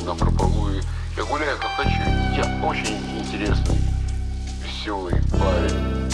на прополу, и я гуляю как хочу. Я очень интересный, веселый парень.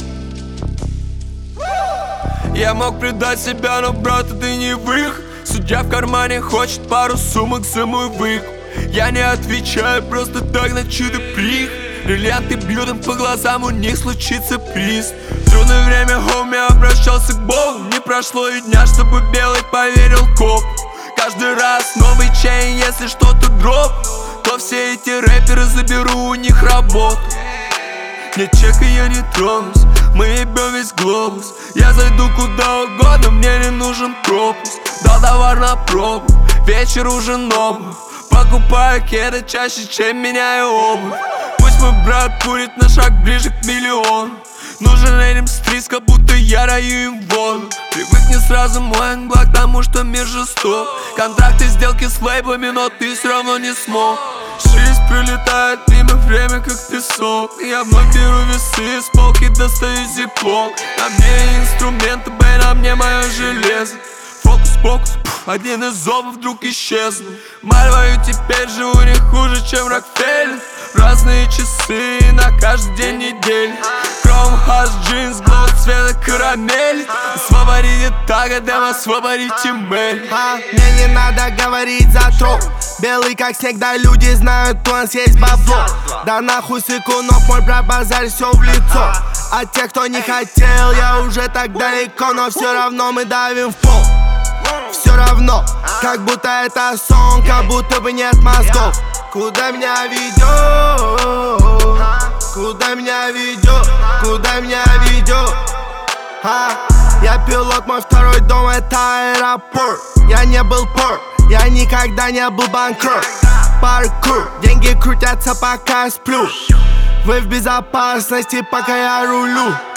Я мог предать себя, но, брат, это не выход. Судья в кармане хочет пару сумок за мой выкуп. Я не отвечаю просто так на чудо прих. Бриллианты бьют им по глазам, у них случится приз. В трудное время хоми обращался к Богу. Не прошло и дня, чтобы белый поверил коп. Каждый раз новый чейн, если что-то дроп, то все эти рэперы заберу у них работу. Нет чека, я не тронусь, мы ебем весь глобус. Я зайду куда угодно, мне не нужен пропуск. Дал товар на пробу, вечер уже новый. Покупаю кеды чаще, чем меняю обувь. Пусть мой брат будет на шаг ближе к миллиону. Нужен этим стрит, как будто я раю им воду. Привыкни сразу мой англак к тому, что мир жесток. Контракты, сделки с лейблами, но ты все равно не смог. Жизнь прилетает мимо, время как песок. Я вновь беру весы, с полки достаю зиплок. На мне инструменты, бэй, на мне мое железо. Фокус-покус, один из зубов вдруг исчезнул. Мальваю, теперь живу не хуже, чем Рокфеллер. Разные часы на каждый день недели. Chrome Hash джинс, глот цвета карамель. Освободите так, отдам, освободите мель. Мне не надо говорить за троп. Белый как снег, да люди знают, у нас есть бабло. Да нахуй сыкунов, мой брат базарь все в лицо. А те, кто не хотел, я уже так далеко. Но все равно мы давим в пол. Все равно, как будто это сон, как будто бы нет мозгов. Куда меня ведет? Куда меня ведет? Куда меня ведет? Я пилот, мой второй дом это аэропорт. Я не был пор, я никогда не был банкрот. Паркур, деньги крутятся пока я сплю. Вы в безопасности, пока я рулю.